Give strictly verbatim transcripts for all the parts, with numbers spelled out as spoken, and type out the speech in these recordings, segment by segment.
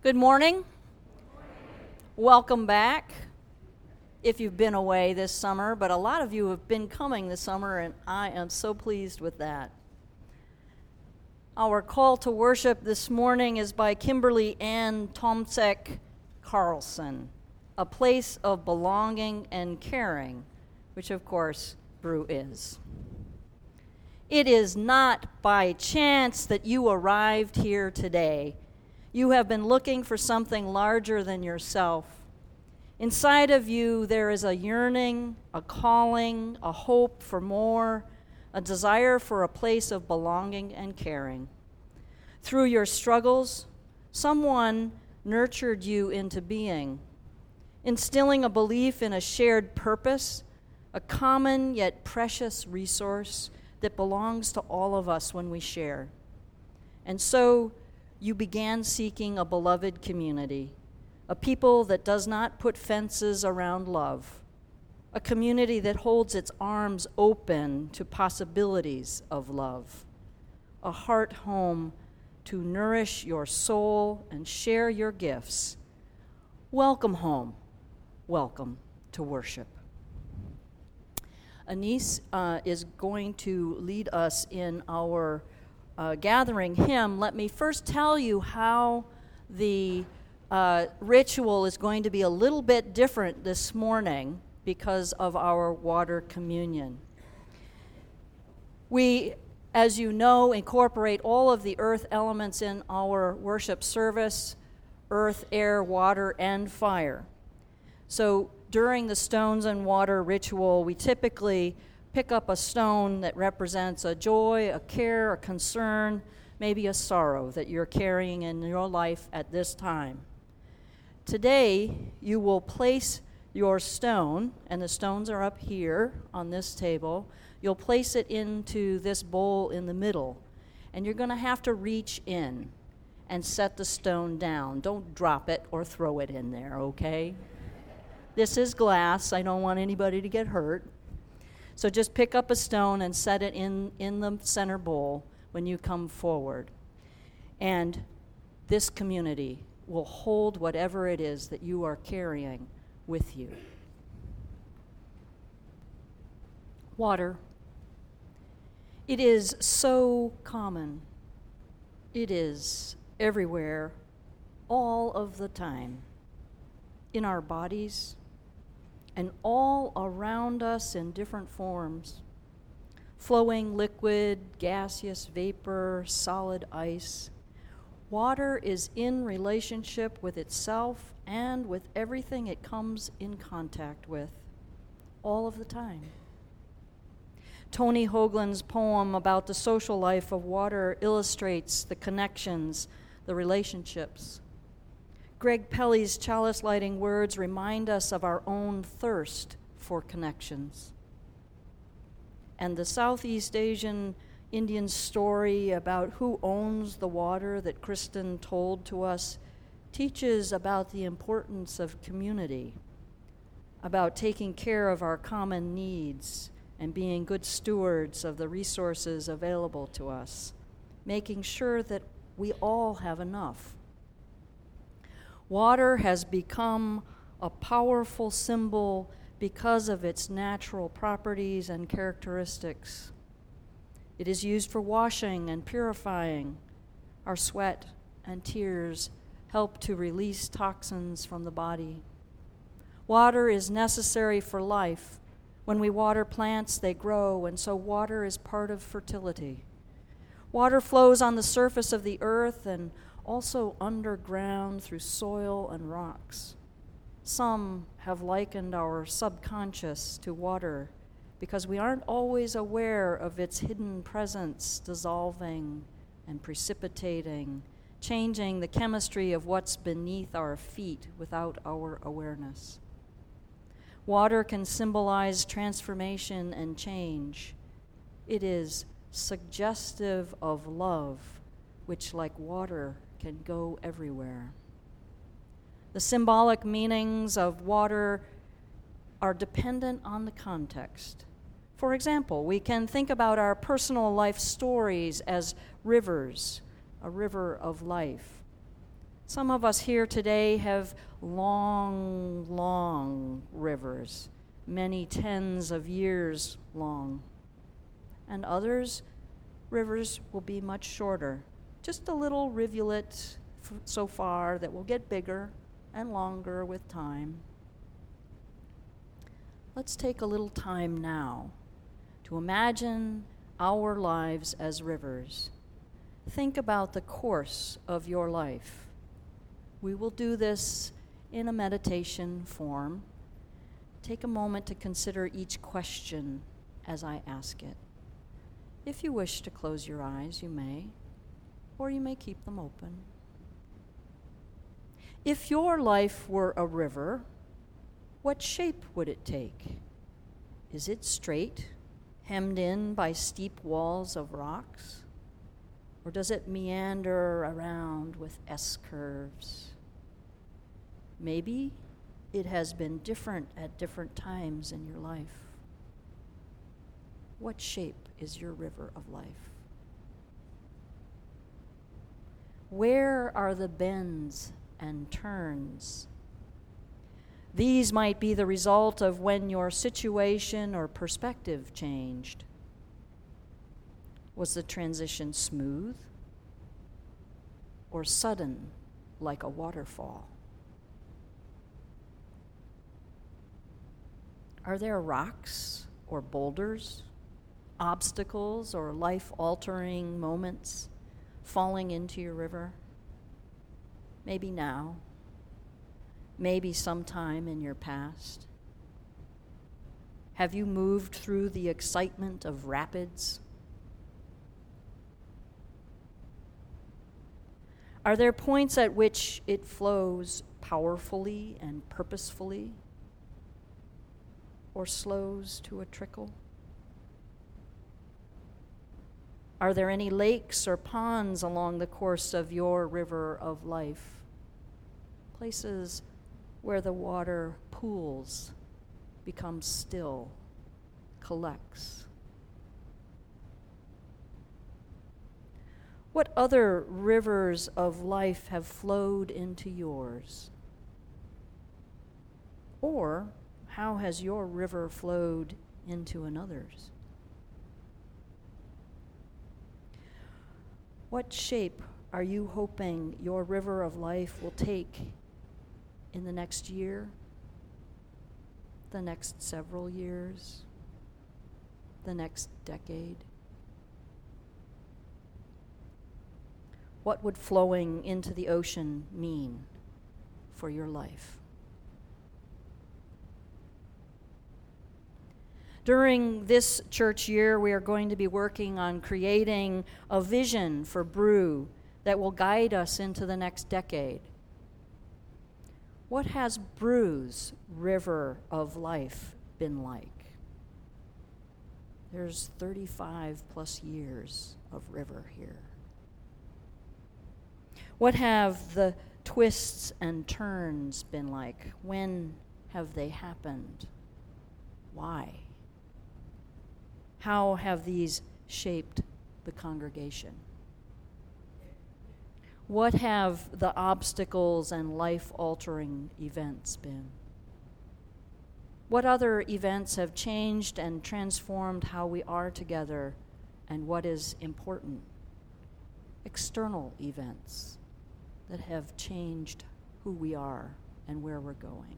Good morning. Welcome back. If you've been away this summer, but a lot of you have been coming this summer, and I am so pleased with that. Our call to worship this morning is by Kimberly Ann Tomsek Carlson, A Place of Belonging and Caring, which of course Brew is. It is not by chance that you arrived here today. You have been looking for something larger than yourself. Inside of you, there is a yearning, a calling, a hope for more, a desire for a place of belonging and caring. Through your struggles, someone nurtured you into being, instilling a belief in a shared purpose, a common yet precious resource that belongs to all of us when we share. And so, you began seeking a beloved community, a people that does not put fences around love, a community that holds its arms open to possibilities of love, a heart home to nourish your soul and share your gifts. Welcome home. Welcome to worship. Anise uh, is going to lead us in our Uh, gathering hymn. Let me first tell you how the uh, ritual is going to be a little bit different this morning because of our water communion. We, as you know, incorporate all of the earth elements in our worship service: earth, air, water, and fire. So during the stones and water ritual, we typically pick up a stone that represents a joy, a care, a concern, maybe a sorrow that you're carrying in your life at this time. Today, you will place your stone, and the stones are up here on this table. You'll place it into this bowl in the middle, and you're going to have to reach in and set the stone down. Don't drop it or throw it in there, okay? This is glass. I don't want anybody to get hurt. So just pick up a stone and set it in, in the center bowl when you come forward. And this community will hold whatever it is that you are carrying with you. Water. It is so common. It is everywhere, all of the time, in our bodies, and all around us in different forms: flowing liquid, gaseous vapor, solid ice. Water is in relationship with itself and with everything it comes in contact with, all of the time. Tony Hoagland's poem about the social life of water illustrates the connections, the relationships. Greg Pelly's chalice lighting words remind us of our own thirst for connections. And the Southeast Asian Indian story about who owns the water that Kristen told to us teaches about the importance of community, about taking care of our common needs and being good stewards of the resources available to us, making sure that we all have enough. Water has become a powerful symbol because of its natural properties and characteristics. It is used for washing and purifying. Our sweat and tears help to release toxins from the body. Water is necessary for life. When we water plants, they grow, and so water is part of fertility. Water flows on the surface of the earth and also underground through soil and rocks. Some have likened our subconscious to water because we aren't always aware of its hidden presence, dissolving and precipitating, changing the chemistry of what's beneath our feet without our awareness. Water can symbolize transformation and change. It is suggestive of love, which, like water, can go everywhere. The symbolic meanings of water are dependent on the context. For example, we can think about our personal life stories as rivers, a river of life. Some of us here today have long, long rivers, many tens of years long. And others, rivers will be much shorter, just a little rivulet f- so far that will get bigger and longer with time. Let's take a little time now to imagine our lives as rivers. Think about the course of your life. We will do this in a meditation form. Take a moment to consider each question as I ask it. If you wish to close your eyes, you may, or you may keep them open. If your life were a river, what shape would it take? Is it straight, hemmed in by steep walls of rocks? Or does it meander around with S-curves? Maybe it has been different at different times in your life. What shape is your river of life? Where are the bends and turns? These might be the result of when your situation or perspective changed. Was the transition smooth or sudden, like a waterfall? Are there rocks or boulders, obstacles or life-altering moments falling into your river? Maybe now, maybe sometime in your past. Have you moved through the excitement of rapids? Are there points at which it flows powerfully and purposefully, or slows to a trickle? Are there any lakes or ponds along the course of your river of life? Places where the water pools, becomes still, collects. What other rivers of life have flowed into yours? Or how has your river flowed into another's? What shape are you hoping your river of life will take in the next year, the next several years, the next decade? What would flowing into the ocean mean for your life? During this church year, we are going to be working on creating a vision for Brew that will guide us into the next decade. What has Brew's river of life been like? There's thirty-five plus years of river here. What have the twists and turns been like? When have they happened? Why? How have these shaped the congregation? What have the obstacles and life-altering events been? What other events have changed and transformed how we are together and what is important? External events that have changed who we are and where we're going.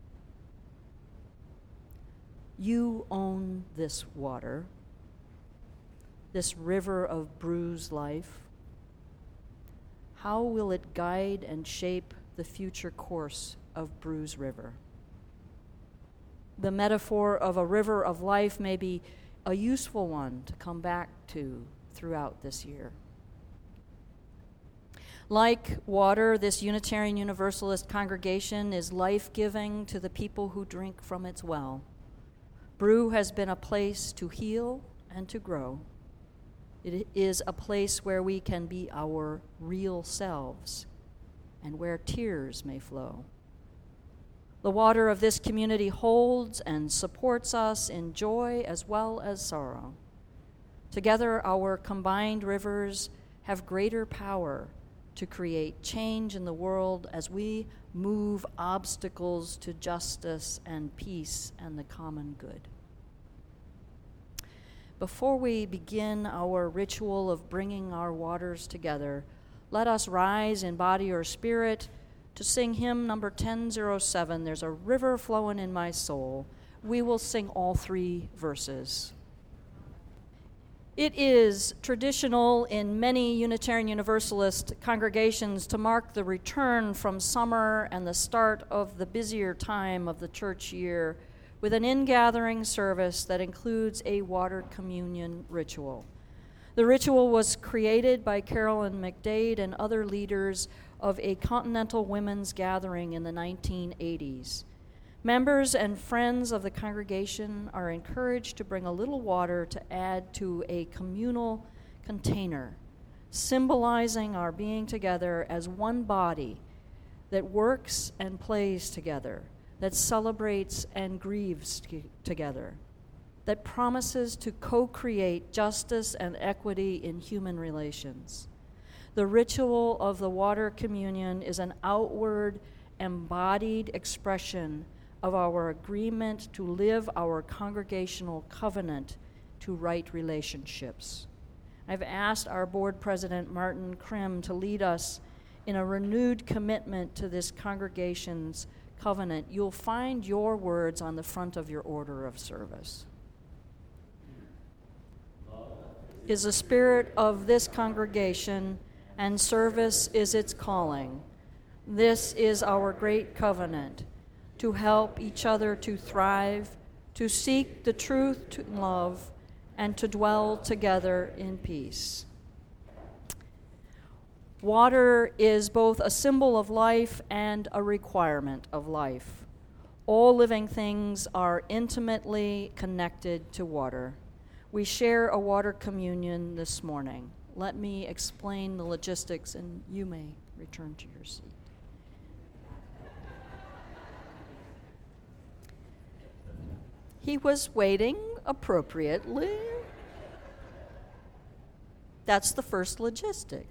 You own this water, this river of Brew's life. How will it guide and shape the future course of Brew's river? The metaphor of a river of life may be a useful one to come back to throughout this year. Like water, this Unitarian Universalist congregation is life-giving to the people who drink from its well. Brew has been a place to heal and to grow. It is a place where we can be our real selves and where tears may flow. The water of this community holds and supports us in joy as well as sorrow. Together, our combined rivers have greater power to create change in the world as we move obstacles to justice and peace and the common good. Before we begin our ritual of bringing our waters together, let us rise in body or spirit to sing hymn number ten oh seven, There's a River Flowing in My Soul. We will sing all three verses. It is traditional in many Unitarian Universalist congregations to mark the return from summer and the start of the busier time of the church year with an ingathering service that includes a water communion ritual. The ritual was created by Carolyn McDade and other leaders of a Continental Women's Gathering in the nineteen eighties. Members and friends of the congregation are encouraged to bring a little water to add to a communal container, symbolizing our being together as one body that works and plays together, that celebrates and grieves t- together, that promises to co-create justice and equity in human relations. The ritual of the water communion is an outward, embodied expression of our agreement to live our congregational covenant to right relationships. I've asked our board president, Martin Krim, to lead us in a renewed commitment to this congregation's covenant. You'll find your words on the front of your order of service. Is the spirit of this congregation, and service is its calling. This is our great covenant, to help each other to thrive, to seek the truth to love, and to dwell together in peace. Water is both a symbol of life and a requirement of life. All living things are intimately connected to water. We share a water communion this morning. Let me explain the logistics, and you may return to your seat. He was waiting appropriately. That's the first logistic.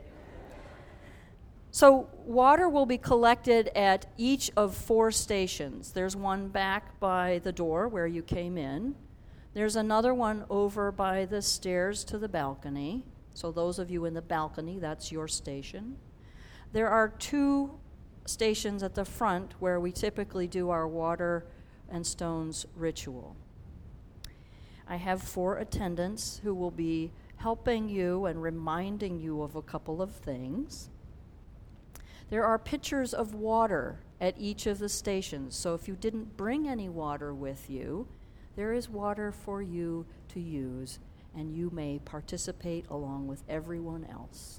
So water will be collected at each of four stations. There's one back by the door where you came in. There's another one over by the stairs to the balcony. So those of you in the balcony, that's your station. There are two stations at the front where we typically do our water and stones ritual. I have four attendants who will be helping you and reminding you of a couple of things. There are pitchers of water at each of the stations, so if you didn't bring any water with you, there is water for you to use, and you may participate along with everyone else.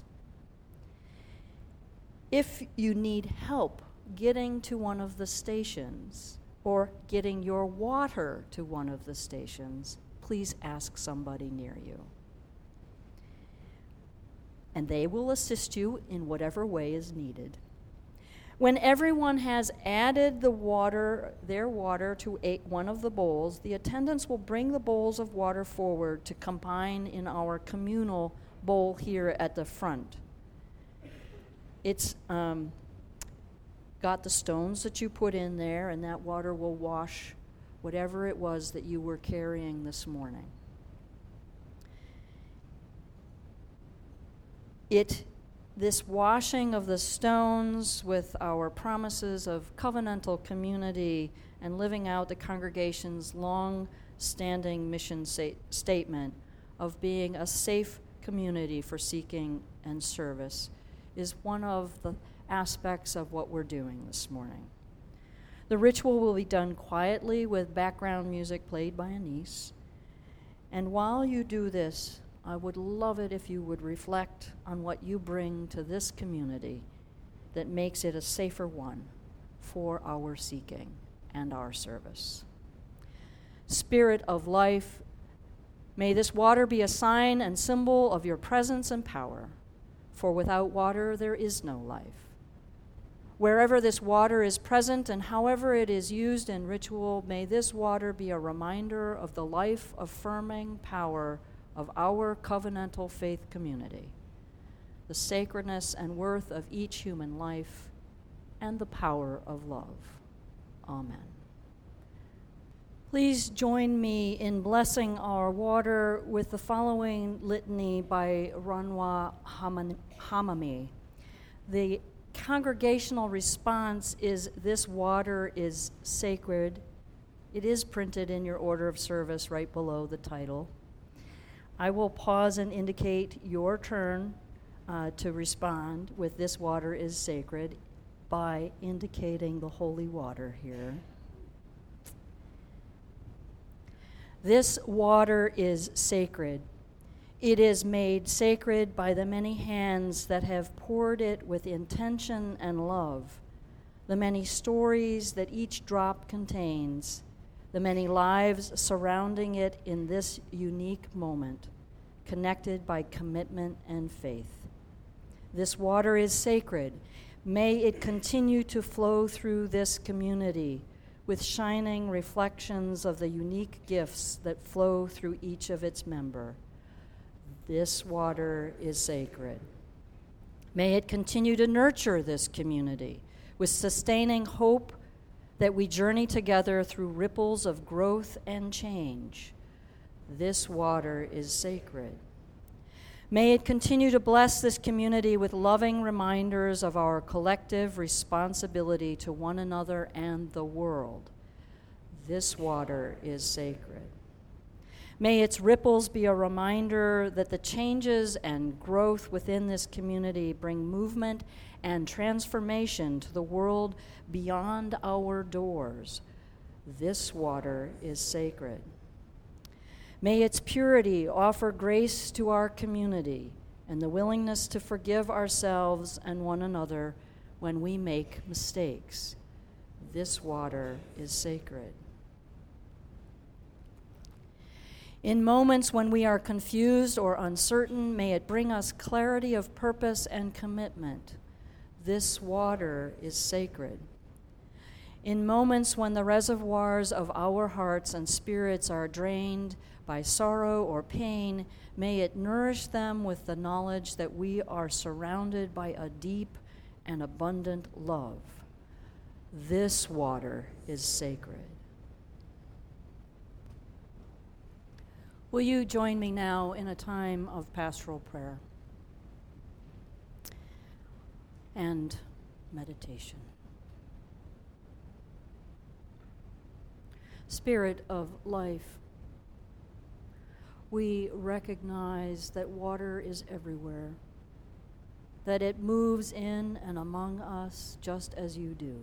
If you need help getting to one of the stations, or getting your water to one of the stations, please ask somebody near you. And they will assist you in whatever way is needed. When everyone has added the water, their water to a, one of the bowls, the attendants will bring the bowls of water forward to combine in our communal bowl here at the front. It's um, got the stones that you put in there, and that water will wash whatever it was that you were carrying this morning. It, this washing of the stones with our promises of covenantal community and living out the congregation's long-standing mission sa- statement of being a safe community for seeking and service is one of the aspects of what we're doing this morning. The ritual will be done quietly with background music played by a niece. And while you do this, I would love it if you would reflect on what you bring to this community that makes it a safer one for our seeking and our service. Spirit of life, may this water be a sign and symbol of your presence and power, for without water there is no life. Wherever this water is present and however it is used in ritual, may this water be a reminder of the life-affirming power of our covenantal faith community. the sacredness and worth of each human life, and the power of love. Amen. Please join me in blessing our water with the following litany by Ranwa Hamami. The congregational response is, "This water is sacred." It is printed in your order of service right below the title. I will pause and indicate your turn uh, to respond with "This water is sacred" by indicating the holy water here. This water is sacred. It is made sacred by the many hands that have poured it with intention and love, the many stories that each drop contains, the many lives surrounding it in this unique moment, connected by commitment and faith. This water is sacred. May it continue to flow through this community with shining reflections of the unique gifts that flow through each of its members. This water is sacred. May it continue to nurture this community with sustaining hope that we journey together through ripples of growth and change. This water is sacred. May it continue to bless this community with loving reminders of our collective responsibility to one another and the world. This water is sacred. May its ripples be a reminder that the changes and growth within this community bring movement and transformation to the world beyond our doors. This water is sacred. May its purity offer grace to our community and the willingness to forgive ourselves and one another when we make mistakes. This water is sacred. In moments when we are confused or uncertain, may it bring us clarity of purpose and commitment. This water is sacred. In moments when the reservoirs of our hearts and spirits are drained by sorrow or pain, may it nourish them with the knowledge that we are surrounded by a deep and abundant love. This water is sacred. Will you join me now in a time of pastoral prayer and meditation? Spirit of life, we recognize that water is everywhere, that it moves in and among us just as you do.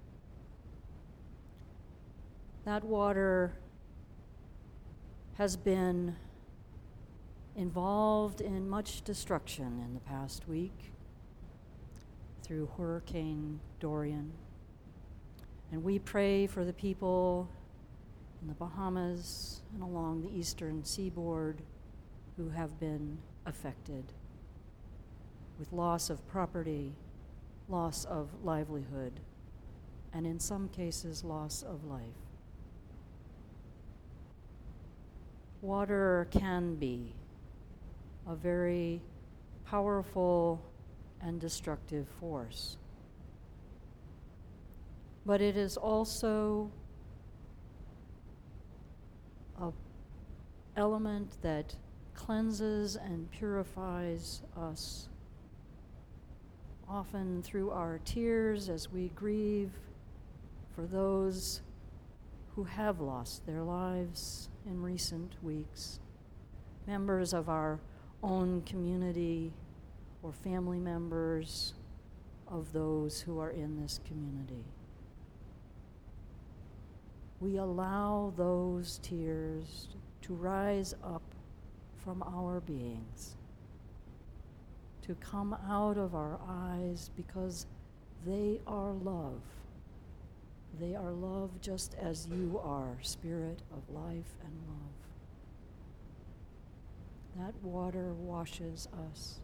That water has been involved in much destruction in the past week through Hurricane Dorian. And we pray for the people in the Bahamas and along the eastern seaboard who have been affected with loss of property, loss of livelihood, and in some cases, loss of life. Water can be a very powerful and destructive force, but it is also an element that cleanses and purifies us, often through our tears as we grieve for those who have lost their lives in recent weeks, members of our own community or family members of those who are in this community. We allow those tears to rise up from our beings, to come out of our eyes because they are love. They are love just as you are, Spirit of life and love. That water washes us.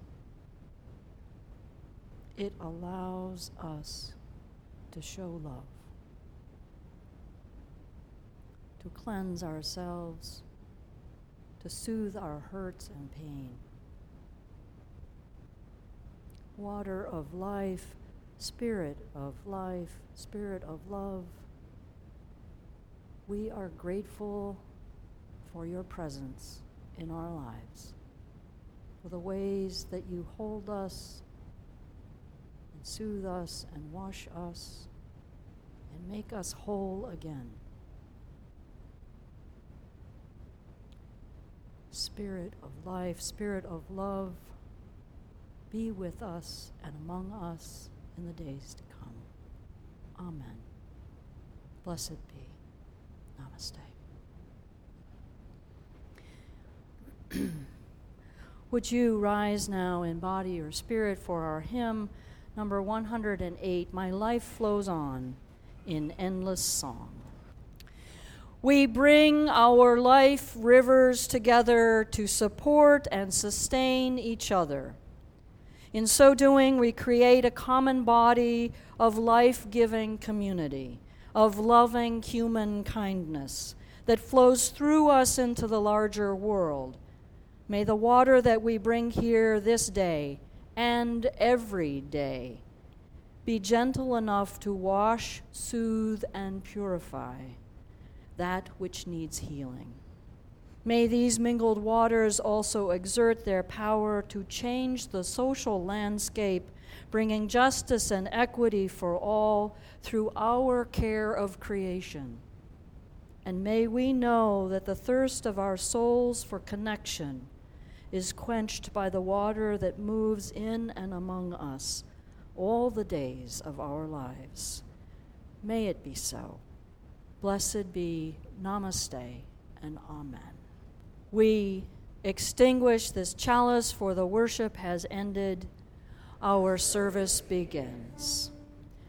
It allows us to show love, to cleanse ourselves, to soothe our hurts and pain. water of life, Spirit of life, Spirit of love. We are grateful for your presence in our lives, for the ways that you hold us and soothe us and wash us and make us whole again. Spirit of life, Spirit of love, be with us and among us in the days to come. Amen. Blessed be. Namaste. Would you rise now in body or spirit for our hymn, number one hundred eight, My Life Flows On in Endless Song. We bring our life rivers together to support and sustain each other. In so doing, we create a common body of life-giving community, of loving human kindness that flows through us into the larger world. May the water that we bring here this day and every day be gentle enough to wash, soothe, and purify that which needs healing. May these mingled waters also exert their power to change the social landscape, bringing justice and equity for all through our care of creation. And may we know that the thirst of our souls for connection is quenched by the water that moves in and among us all the days of our lives. May it be so. Blessed be, Namaste, and Amen. We extinguish this chalice, for the worship has ended. Our service begins.